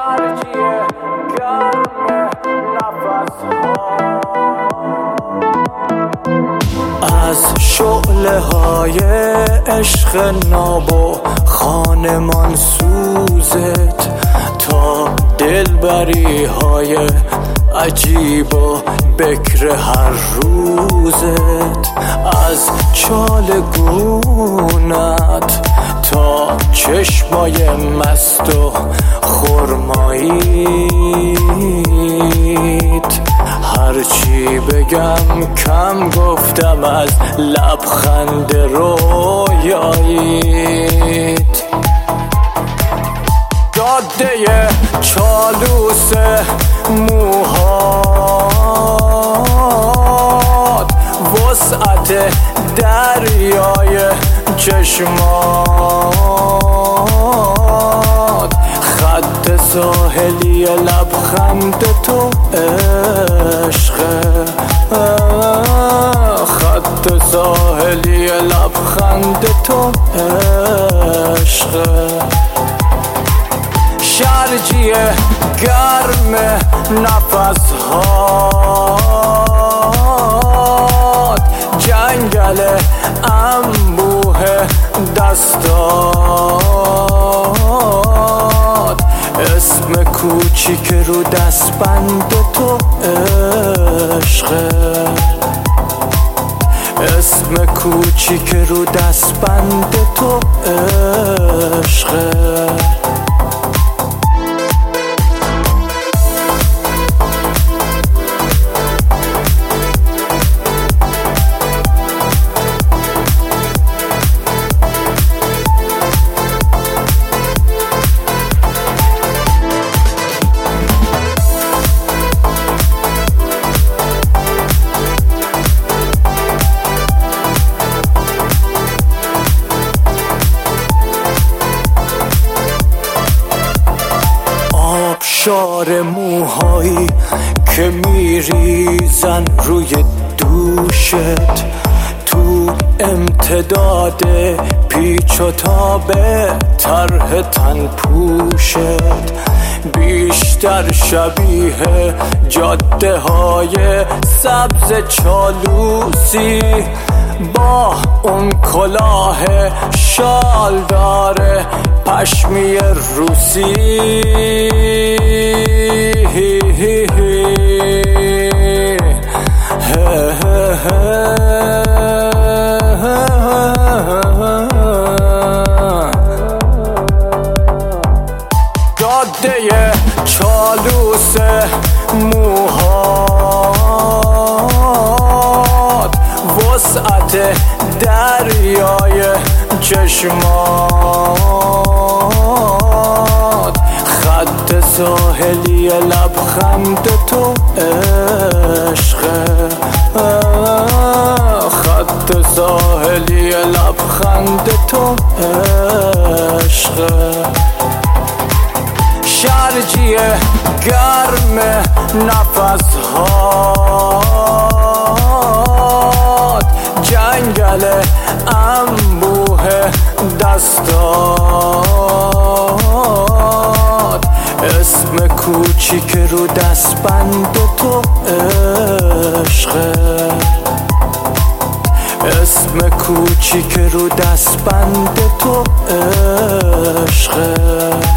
شرجیه گرم نفس ها از شعله های عشق ناب و خانمان سوزت تا دلبری های عجیب و بکر هر روزت از چالگونت تا چشمای مست و خرماییت هرچی بگم کم گفتم از لبخند رویاییت جاده چالوس موهات وسعت دریای چشمات خط ساحلی لبخند تو عشقه خط ساحلی لبخند تو عشقه شرجیه گرم نفس هات جنگل انبوه دستات اسم کوچیک رو دستبند تو عشقه اسم کوچیک رو دستبند تو عشقه شار موهایی که میریزن روی دوشت تو امتداد پیچ و تاب طرح تن پوشت بیشتر شبیه جاده های سبز چالوسی با اون کلاه شالدار پشمی روسی جاده چالوس موهات وسعت دریای چشمات خط ساحلی لبخند تو عشقه خط ساحلی لبخند تو عشقه شرجیه گرم نفس هات جنگل انبوه دستات اسم کوچیک رو دستبند تو عشقه اسم کوچیک رو دستبند تو عشقه